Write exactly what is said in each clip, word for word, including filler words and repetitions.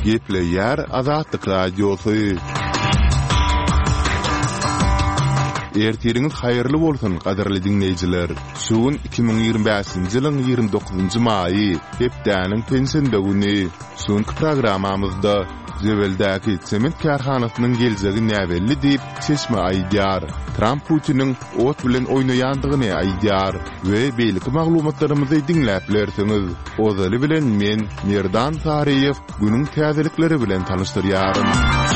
Gepleyer Azatlyk Radiosu. Ertiriniz hayırlı bolsun, qadarly dinleyijiler. Şuun iki bin ýygrimi beşinji ýylyň ýygrimi dokuzynjy maýy, hepdäniň pensiýende güni. Şuňky programamyzda Zeweldäki sement karhanasynyň geljegi näbelli diýip çeşme aýdýar. Trump Putiniň ot bilen oýnaýandygyny aýdýar we beýleki maglumatlarymyzy dinläp bilersiňiz. Ozaly bilen men Merdan Tariýew günüň täzelikleri bilen tanışdyrýarym.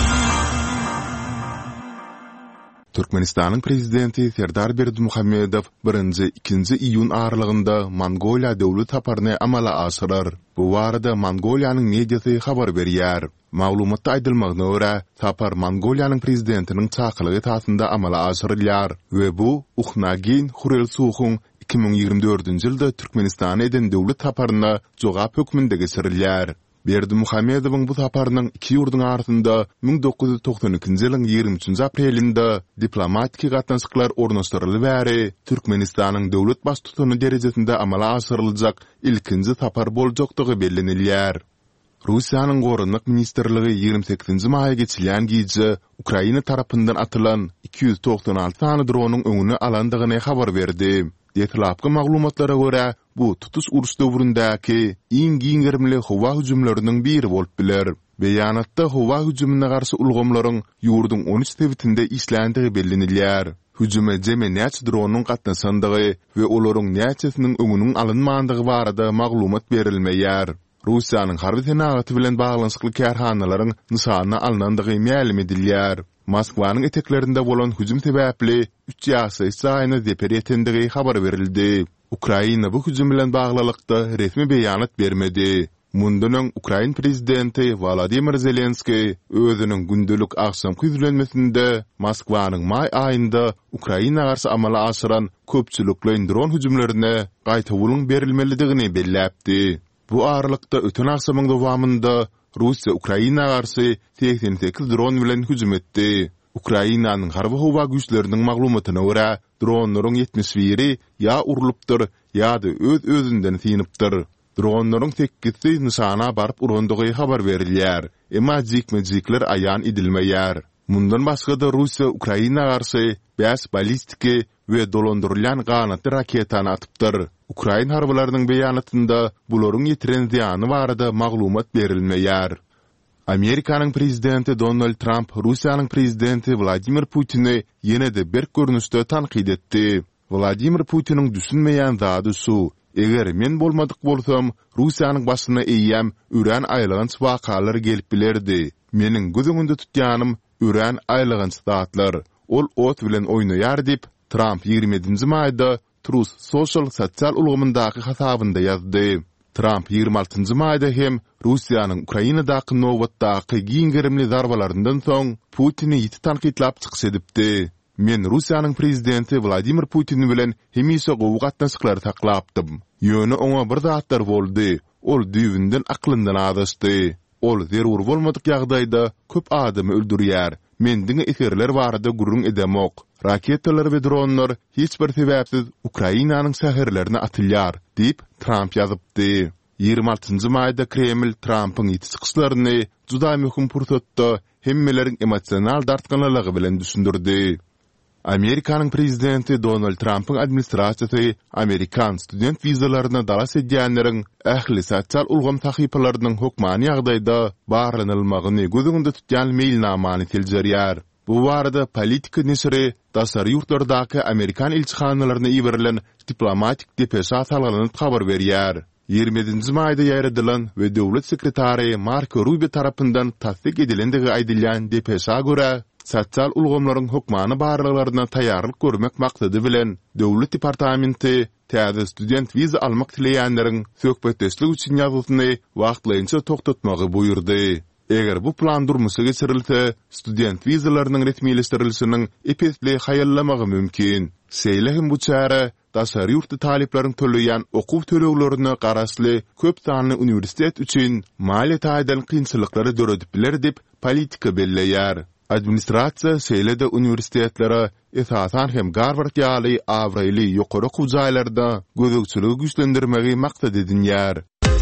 Türkmenistanyň prezidenti Serdar Berdimuhammedow birinji ikinji iýun aralygynda Mongoliýa döwlet taparyny amala aşyrar. Bu barada Mongoliýanyň mediasy habar berýär. Maglumatda aýdylmagyna görä, tapar Mongoliýanyň prezidentiniň çakylygy tasynda amala aşyrylýar we bu Uxnagin Hurelsuhun iki bin ýygrimi dördünji ýylda Türkmenistana eden döwlet taparyna jogap hökmünde geçirilýär. Berdimuhammedowyň bu taparynyň iki ýurduň arasynda bin dokuz ýüz toksan ikinji ýylyň ýygrimi üçinji aprelinde diplomatik gatnaşyklar ornaşdyrylyp bäri Türkmenistanyň döwlet baş tutany derejesinde amala aşyryljak ilkinji tapar boljakdygy bellenilýär. Russiýanyň gorunlyk ministrligi ýygrimi sekizinji maýa geçilen gije Ukraina tarapyndan atylan iki ýüz toksan alty tany dronyň öňüne alandygyny habar berdi. Detlapky maglumatlara görä, bu tutuş uruş döwründäki iň giňermli howa hüjümleriniň biri bolup biler. Beýanatda howa hüjümine garşy ulgamlaryň ýurduň on üç tewitinde işländige bellenilýär. Hüjüme jeme näçe dronyň gatnaşandygy we olaryň näçesiniň öňüniň alynmandygy barada maglumat berilmeýär. Russiýanyň harby senaty bilen baglanyşykly kärhanalaryň nysany alynandygy ma'lum edilýär. Moskwanyň eteklerinde bolan hüjüm sebäpli üç ýaşy Israýny deper etendigi habar berildi. Ukraina bu hüjüm bilen baglylykda resmi beýanat bermedi. Mundunyň Ukraina prezidenti Volodymyr Zelenski özüniň gündelik akşamky üzlenmesinde Moskwanyň maý aýynda Ukraina garşy amala aşyran köpçülikli dron hüjümlerine gaýta wuluň berilmelidigini belläpdi. Bu aralykda öten akşamyň dowamında Russiýa Ukraina garşy seksen sekiz dron bilen hüjüm etdi. Ukrainanyň harby howa güýçleriniň maglumatyna görä, dronlaryň ýetmiş biri ýa urulypdyr, ýa-da öz özünden synipdyr. Dronlaryň sekkizi nysana baryp urandygy habar berilýär, emma jikme-jikler aýan edilmeýär. Mundan başga da Russiýa Ukraina garşy beş balistiki we dolandyrylýan ganatly raketany atypdyr. Ukraina harbylarynyň beýanatynda bularyň ýetiren ziýany barada maglumat berilmeýär. Amerikanyň prezidenti Donald Trump Russiýanyň prezidenti Vladimir Putini ýene-de bir görnüşde tanqid etdi. Vladimir Putiniň düşünmeýän zady şu: eger men bolmadyk bolsam, Russiýanyň başyna eýýäm üren aýlygynç wakalary gelip bilerdi. Meniň gözüňümde tutýanym üren aýlygynç zatlar. Ol ot bilen oýnaýar diýip Trump ýygrimi ýedinji maýda Truth Social sosial ulgamyndaky hasabynda ýazdy. Trump ýygrimi altynjy maýda hem Russiýanyň Ukrainadaky nowatdaky giňerimli zarbalaryndan soň Putini ýiti tanqidlap çykyş edipdi. Men Russiýanyň prezidenti Vladimir Putin bilen hemişe gowy gatnaşyklar taklapdym. Ýöne oňa bir zatlar boldy. Ol düýünden aklyndan adaşdy. Ol zerur bolmadyk ýagdaýda köp adamy öldürýär. Mendiňe eserler barada gurrun edemok. Raketalar we dronlar hiç bir sebäpsiz Ukrainanyň şäherlerine atylýar, diýip Trump ýazypdy. ýygrimi altynjy maýda Kreml Trumpyň ýiti çykyşlaryny juda möhüm pursatda hemmeleriň emosional dartganylygy bilen düşündirdi. Amerikanyň prezidenti Donald Trumpyň administrasiýasy Amerikan student wizalaryna dalas edýänleriň ähli sosial ulgam tahypalarynyň hukmany ýagdaýda barlanylmagyny gözüňde tutýan mailnamany teljerýär. Bu barada politika nesiri dasar ýurtlardaky Amerikan elçixanalaryna ýiberilen diplomatik depeşa salgynyp habar berýär. ýygrimi ýedinji maýda ýaýradylan we döwlet sekretary Marco Rubio tarapyndan tasdik edilendigi aýdylýan depeşa görä, sosial ulgamlaryň hukmany barlyklaryna taýýarlyk görmek maksady bilen döwlet departamenti täze student wiza almak dileýänleriň söhbetdeşlik üçin ýazysyny wagtlaýynça toktatmagy buyurdy. Eger bu plan durmuşa geçirilse, student wizalarynyň resmileştirilişiniň epesli haýallamagy mümkin. Seýlehim bu çäre daşary ýurtda talyplaryň töleýän okuw töleglerini garaşly köp sanly uniwersitet üçin maliýet aýdan kynçylyklary döredip biler dip politika belleýär. Administrasiýa seýlede uniwersitetlere esasan hem Harvard ýaly awraýly ýokary okuw jaýlarda gözükçüligi güýçlendirmegi maksat edinýär.